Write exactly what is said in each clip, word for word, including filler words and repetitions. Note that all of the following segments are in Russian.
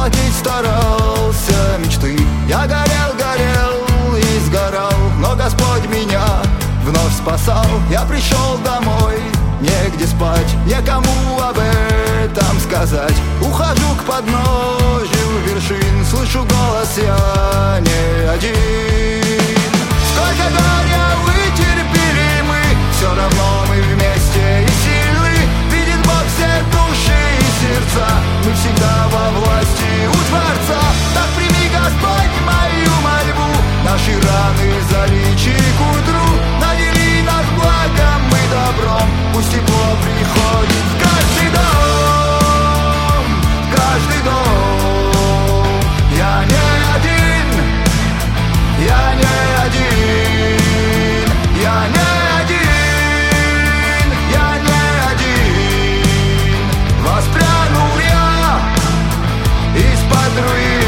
воплотить старался мечты. Я горел, горел и сгорал, но Господь меня вновь спасал. Я пришел домой, негде спать, некому об этом сказать. Ухожу к подножью вершин, слышу голос, я не один. Сколько горя вытерпели мы, все равно мы вместе и сильны. Видит Бог все души и сердца, мы всегда во власти у Творца. Так прими, Господь, мою мольбу, наши раны залечи к утру. Надели нас благом и добром, пусть тепло приходит в каждый дом, в каждый дом. Я не один, я не один, я не один, я не один. Воспрянул я из-под руин.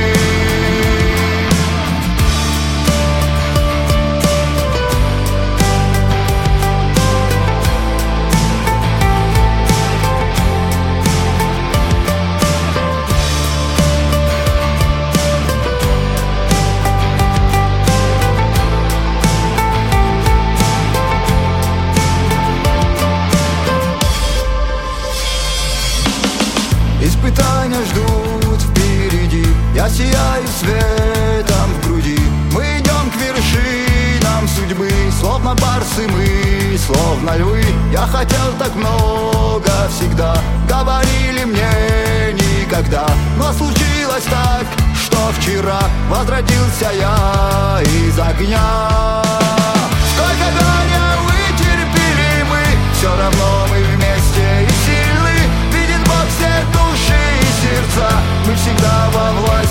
Испытания ждут впереди, я сияю светом в груди. Мы идем к вершинам судьбы, словно барсы мы, словно львы. Я хотел так много всегда, говорили мне никогда. Но случилось так, что вчера возродился я из огня. Сколько горя вытерпели мы, все равно мы вместе и сильны. Видит Бог все души и сердца, мы всегда во власти